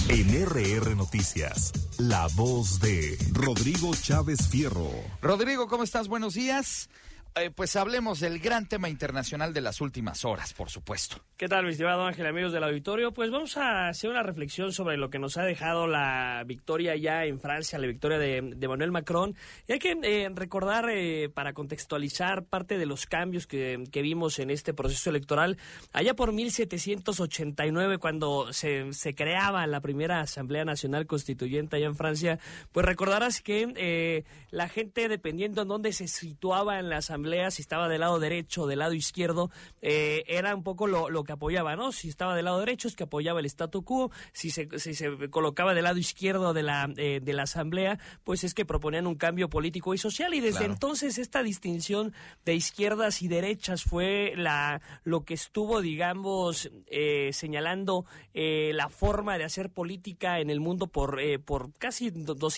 En RR Noticias, la voz de Rodrigo Chávez Fierro. Rodrigo, ¿cómo estás? Buenos días. Pues hablemos del gran tema internacional de las últimas horas, por supuesto. ¿Qué tal, mi estimado Ángel, amigos del auditorio? Pues vamos a hacer una reflexión sobre lo que nos ha dejado la victoria ya en Francia, la victoria de Emmanuel Macron. Y hay que recordar, para contextualizar parte de los cambios que vimos en este proceso electoral, allá por 1789, cuando se creaba la primera Asamblea Nacional Constituyente allá en Francia, pues recordarás que la gente, dependiendo en dónde se situaba en la Asamblea, si estaba del lado derecho o del lado izquierdo, era un poco lo que apoyaba, ¿no? Si estaba del lado derecho es que apoyaba el statu quo, si se colocaba del lado izquierdo de la asamblea, pues es que proponían un cambio político y social, y desde entonces esta distinción de izquierdas y derechas fue lo que estuvo, digamos, señalando la forma de hacer política en el mundo por casi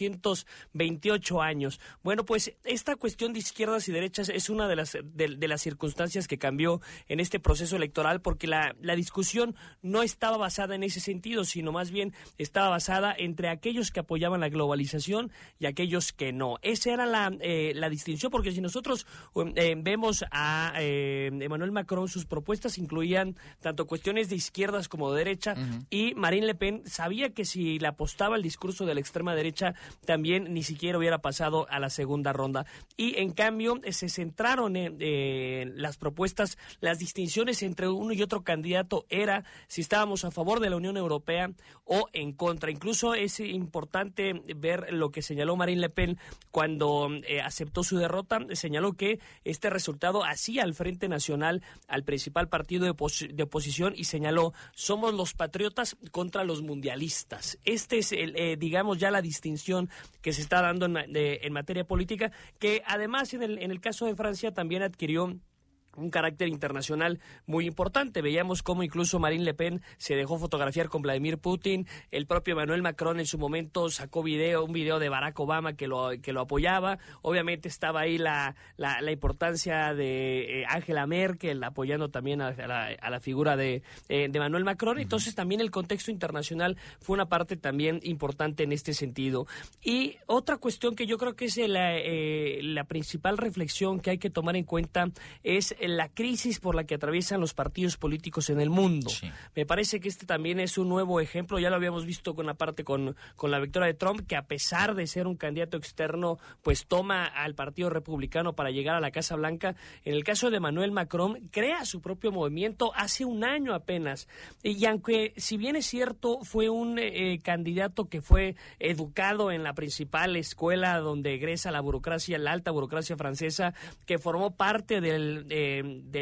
228 años. Bueno, pues esta cuestión de izquierdas y derechas es una de las circunstancias que cambió en este proceso electoral, porque la discusión no estaba basada en ese sentido, sino más bien estaba basada entre aquellos que apoyaban la globalización y aquellos que no. Esa era la distinción, porque si nosotros vemos a Emmanuel Macron, sus propuestas incluían tanto cuestiones de izquierdas como de derecha, y Marine Le Pen sabía que si le apostaba al discurso de la extrema derecha, también ni siquiera hubiera pasado a la segunda ronda. Y en cambio se centraron en las propuestas, las distinciones entre uno y otro candidato era si estábamos a favor de la Unión Europea o en contra. Incluso es importante ver lo que señaló Marine Le Pen cuando aceptó su derrota. Señaló que este resultado hacía al Frente Nacional al principal partido de oposición, y señaló: somos los patriotas contra los mundialistas. Este es digamos ya la distinción que se está dando en materia política, que además en el caso de Francia también adquirió un carácter internacional muy importante. Veíamos cómo incluso Marine Le Pen se dejó fotografiar con Vladimir Putin. El propio Emmanuel Macron en su momento sacó un video de Barack Obama que lo apoyaba. Obviamente estaba ahí la importancia de Angela Merkel apoyando también a la figura de Emmanuel Macron. Entonces también el contexto internacional fue una parte también importante en este sentido. Y otra cuestión que yo creo que es la principal reflexión que hay que tomar en cuenta es la crisis por la que atraviesan los partidos políticos en el mundo. Sí. Me parece que este también es un nuevo ejemplo. Ya lo habíamos visto con la victoria de Trump, que a pesar de ser un candidato externo, pues toma al Partido Republicano para llegar a la Casa Blanca. En el caso de Emmanuel Macron, crea su propio movimiento hace un año apenas. Y aunque, si bien es cierto, fue un candidato que fue educado en la principal escuela donde egresa la alta burocracia francesa, que formó parte del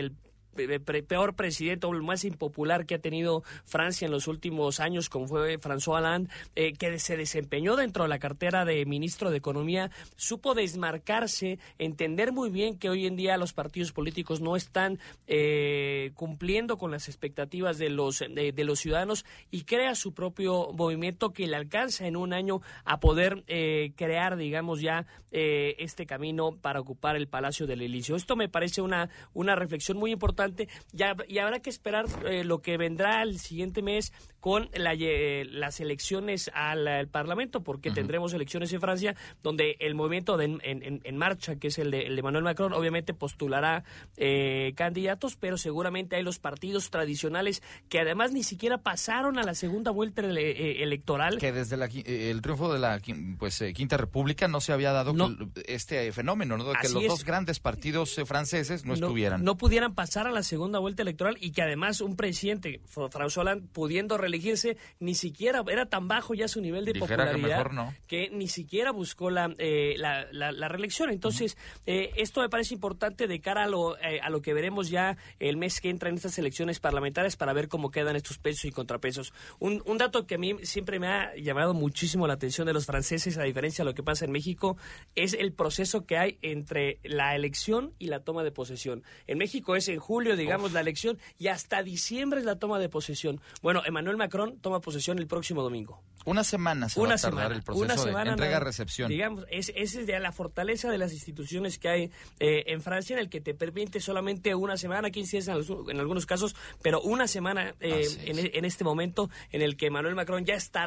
peor presidente o el más impopular que ha tenido Francia en los últimos años, como fue François Hollande, que se desempeñó dentro de la cartera de ministro de Economía, supo desmarcarse, entender muy bien que hoy en día los partidos políticos no están cumpliendo con las expectativas de los ciudadanos, y crea su propio movimiento que le alcanza en un año a poder crear, digamos, ya este camino para ocupar el Palacio del Elíseo. Esto me parece una reflexión muy importante. Y habrá que esperar lo que vendrá el siguiente mes con las elecciones al Parlamento, porque tendremos elecciones en Francia, donde el movimiento en marcha, que es el de Emmanuel Macron, obviamente postulará candidatos, pero seguramente hay los partidos tradicionales que además ni siquiera pasaron a la segunda vuelta electoral. Que desde el triunfo de la Quinta República no se había dado este fenómeno, ¿no? De que los dos grandes partidos franceses no estuvieran. No pudieran pasar a la segunda vuelta electoral, y que además un presidente, François Hollande, pudiendo reelegirse, ni siquiera era tan bajo ya su nivel de popularidad que ni siquiera buscó la reelección. Entonces, esto me parece importante de cara a lo que veremos ya el mes que entra en estas elecciones parlamentarias, para ver cómo quedan estos pesos y contrapesos. Un dato que a mí siempre me ha llamado muchísimo la atención de los franceses, a diferencia de lo que pasa en México, es el proceso que hay entre la elección y la toma de posesión. En México es en julio, digamos, la elección, y hasta diciembre es la toma de posesión. Bueno, Emmanuel Macron toma posesión el próximo domingo. Una semana va a tardar el proceso de entrega-recepción. Digamos, esa es de la fortaleza de las instituciones que hay en Francia, en el que te permite solamente una semana, 15 días en algunos casos, pero una semana en este momento en el que Emmanuel Macron ya estará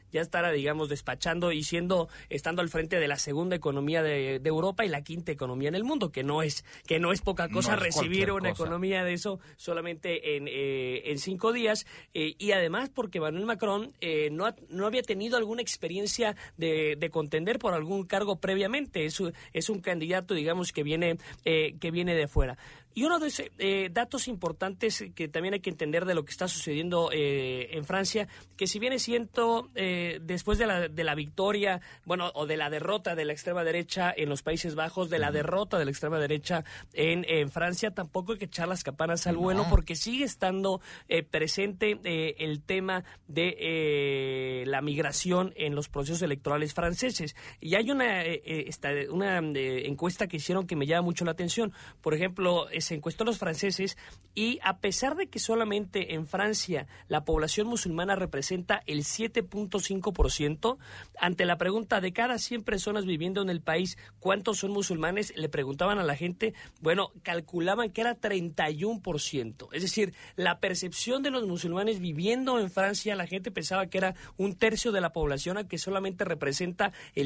digamos, despachando y estando al frente de la segunda economía de Europa y la quinta economía en el mundo, que no es poca cosa recibir una economía de eso solamente en 5 días, y además porque Emmanuel Macron no había tenido alguna experiencia de contender por algún cargo previamente. Es un candidato, digamos, que viene de fuera. Y uno de esos datos importantes que también hay que entender de lo que está sucediendo en Francia, que si bien es cierto, después de la victoria, bueno, o de la derrota de la extrema derecha en los Países Bajos, de la derrota de la extrema derecha en Francia, tampoco hay que echar las campanas al vuelo, porque sigue estando presente el tema de la migración en los procesos electorales franceses. Y hay una encuesta que hicieron que me llama mucho la atención. Por ejemplo, se encuestó a los franceses y a pesar de que solamente en Francia la población musulmana representa el 7.5%, ante la pregunta de cada 100 personas viviendo en el país, ¿cuántos son musulmanes?, le preguntaban a la gente, bueno, calculaban que era 31%. Es decir, la percepción de los musulmanes viviendo en Francia, la gente pensaba que era un tercio de la población, a que solamente representa el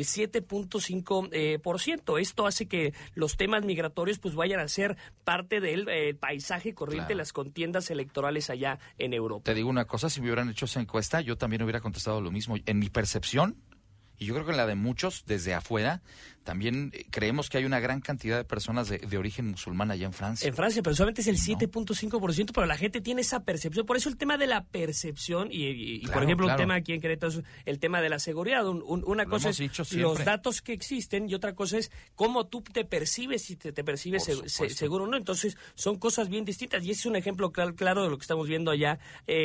7.5%. Esto hace que los temas migratorios pues vayan a ser parte del paisaje corriente de las contiendas electorales allá en Europa. Te digo una cosa, si me hubieran hecho esa encuesta, yo también hubiera contestado lo mismo. En mi percepción, y yo creo que en la de muchos desde afuera, también creemos que hay una gran cantidad de personas de origen musulmán allá en Francia. En Francia, pero solamente es el 7.5%, pero la gente tiene esa percepción. Por eso el tema de la percepción, y claro, por ejemplo, un tema aquí en Querétaro, el tema de la seguridad. Una cosa es los datos que existen y otra cosa es cómo tú te percibes, si te percibes seguro o no. Entonces, son cosas bien distintas y ese es un ejemplo claro de lo que estamos viendo allá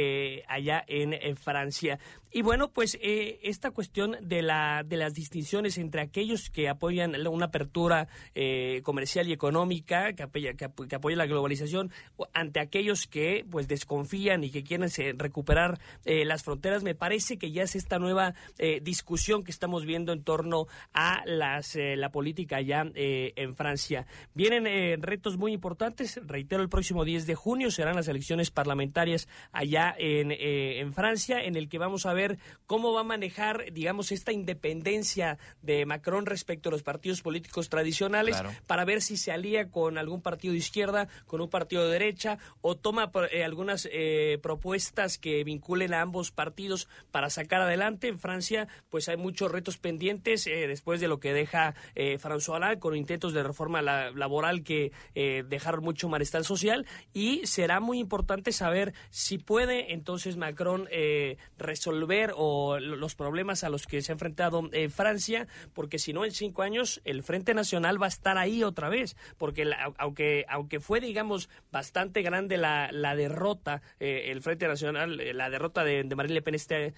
en Francia. Y bueno, pues esta cuestión de las distinciones entre aquellos que apoyan una apertura comercial y económica, que apoya la globalización, ante aquellos que pues desconfían y que quieren recuperar las fronteras, me parece que ya es esta nueva discusión que estamos viendo en torno a la política allá en Francia. Vienen retos muy importantes, reitero, el próximo 10 de junio serán las elecciones parlamentarias allá en Francia, en el que vamos a ver cómo va a manejar, digamos, esta independencia de Macron respecto a los partidos políticos tradicionales, para ver si se alía con algún partido de izquierda, con un partido de derecha, o toma algunas propuestas que vinculen a ambos partidos para sacar adelante. En Francia, pues hay muchos retos pendientes después de lo que deja François Hollande, con intentos de reforma laboral que dejaron mucho malestar social, y será muy importante saber si puede entonces Macron resolver los problemas a los que se ha enfrentado Francia, porque si no, en 5 años el Frente Nacional va a estar ahí otra vez, porque aunque fue, digamos, bastante grande la derrota, el Frente Nacional, la derrota de Marine Le Pen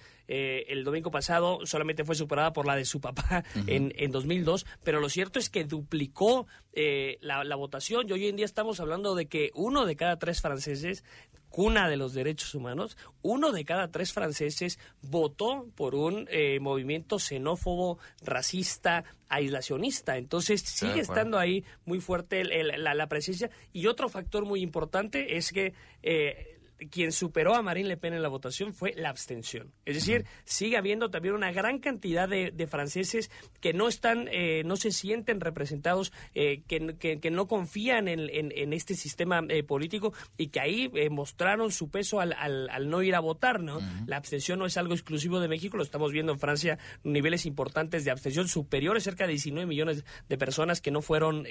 el domingo pasado, solamente fue superada por la de su papá en 2002, pero lo cierto es que duplicó la votación, y hoy en día estamos hablando de que 1 de cada 3 franceses, cuna de los derechos humanos, 1 de cada 3 franceses votó por un movimiento xenófobo, racista, aislacionista. Entonces sigue estando ahí muy fuerte la presencia. Y otro factor muy importante es que quien superó a Marine Le Pen en la votación fue la abstención. Es decir, sigue habiendo también una gran cantidad de franceses que no están, no se sienten representados, que no confían en este sistema político, y que ahí mostraron su peso al no ir a votar, ¿no? La abstención no es algo exclusivo de México, lo estamos viendo en Francia, niveles importantes de abstención superiores, cerca de 19 millones de personas que no fueron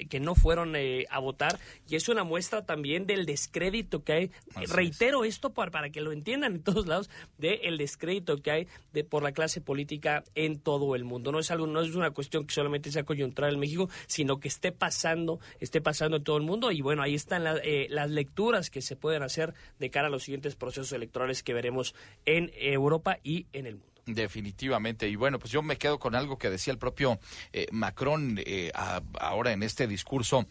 a votar, y es una muestra también del descrédito que hay. Reitero esto para que lo entiendan en todos lados, del descrédito que hay por la clase política en todo el mundo. No es una cuestión que solamente sea coyuntural en México, sino que esté pasando en todo el mundo. Y bueno, ahí están las lecturas que se pueden hacer de cara a los siguientes procesos electorales que veremos en Europa y en el mundo. Definitivamente. Y bueno, pues yo me quedo con algo que decía el propio Macron ahora en este discurso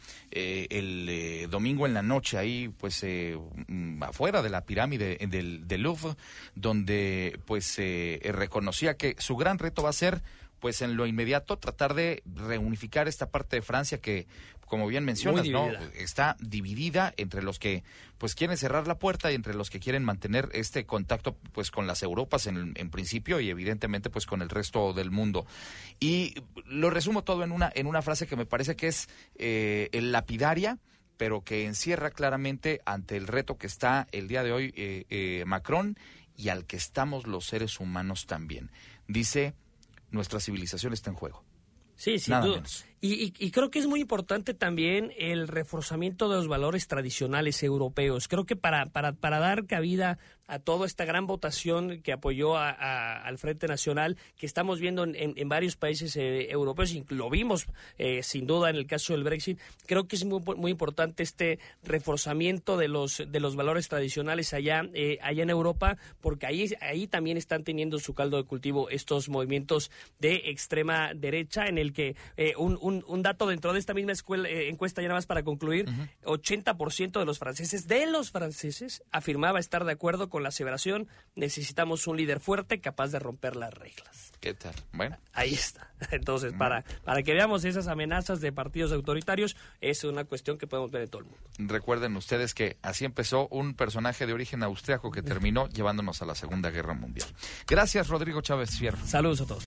el domingo en la noche, ahí pues afuera de la pirámide del Louvre, donde pues reconocía que su gran reto va a ser pues en lo inmediato tratar de reunificar esta parte de Francia que, como bien mencionas, ¿no? Está dividida entre los que pues quieren cerrar la puerta y entre los que quieren mantener este contacto pues con las Europas en principio y evidentemente pues con el resto del mundo. Y lo resumo todo en una frase que me parece que es lapidaria, pero que encierra claramente ante el reto que está el día de hoy Macron y al que estamos los seres humanos también. Dice, nuestra civilización está en juego. Sí, sin duda. Y creo que es muy importante también el reforzamiento de los valores tradicionales europeos. Creo que para dar cabida a toda esta gran votación que apoyó al Frente Nacional, que estamos viendo en varios países europeos, y lo vimos sin duda en el caso del Brexit, creo que es muy importante este reforzamiento de los valores tradicionales allá en Europa, porque ahí también están teniendo su caldo de cultivo estos movimientos de extrema derecha, en el que un dato dentro de esta misma encuesta, ya nada más para concluir, 80% de los franceses afirmaba estar de acuerdo con la aseveración: necesitamos un líder fuerte capaz de romper las reglas. ¿Qué tal? Bueno. Ahí está. Entonces, para que veamos esas amenazas de partidos autoritarios, es una cuestión que podemos ver en todo el mundo. Recuerden ustedes que así empezó un personaje de origen austriaco que terminó llevándonos a la Segunda Guerra Mundial. Gracias, Rodrigo Chávez Fierro. Saludos a todos.